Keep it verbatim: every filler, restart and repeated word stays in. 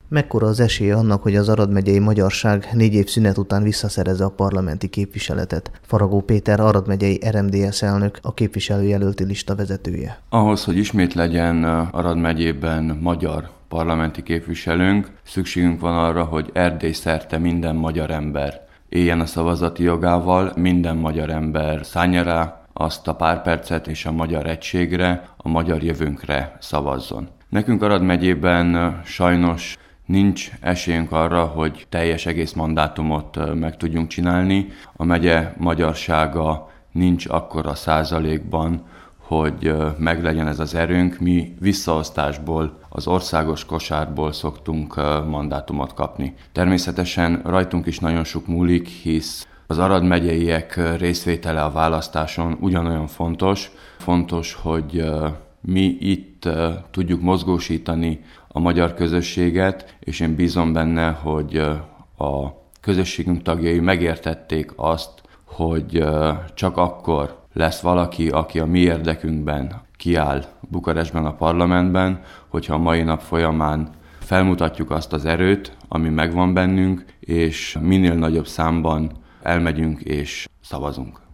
Mekkora az esélye annak, hogy az Arad megyei magyarság négy év szünet után visszaszerezze a parlamenti képviseletet? Faragó Péter, Arad megyei er em dé es elnök, a képviselőjelölti lista vezetője. Ahhoz, hogy ismét legyen Arad megyében magyar parlamenti képviselőnk, szükségünk van arra, hogy Erdély szerte minden magyar ember éljen a szavazati jogával, minden magyar ember szánja rá azt a pár percet és a magyar egységre, a magyar jövőnkre szavazzon. Nekünk Arad megyében sajnos nincs esélyünk arra, hogy teljes egész mandátumot meg tudjunk csinálni. A megye magyarsága nincs akkora százalékban, hogy meglegyen ez az erőnk. Mi visszaosztásból, az országos kosárból szoktunk mandátumot kapni. Természetesen rajtunk is nagyon sok múlik, hisz az arad megyeiek részvétele a választáson ugyanolyan fontos. Fontos, hogy mi itt tudjuk mozgósítani a magyar közösséget, és én bízom benne, hogy a közösségünk tagjai megértették azt, hogy csak akkor lesz valaki, aki a mi érdekünkben kiáll Bukarestben a parlamentben, hogyha a mai nap folyamán felmutatjuk azt az erőt, ami megvan bennünk, és minél nagyobb számban elmegyünk és szavazunk.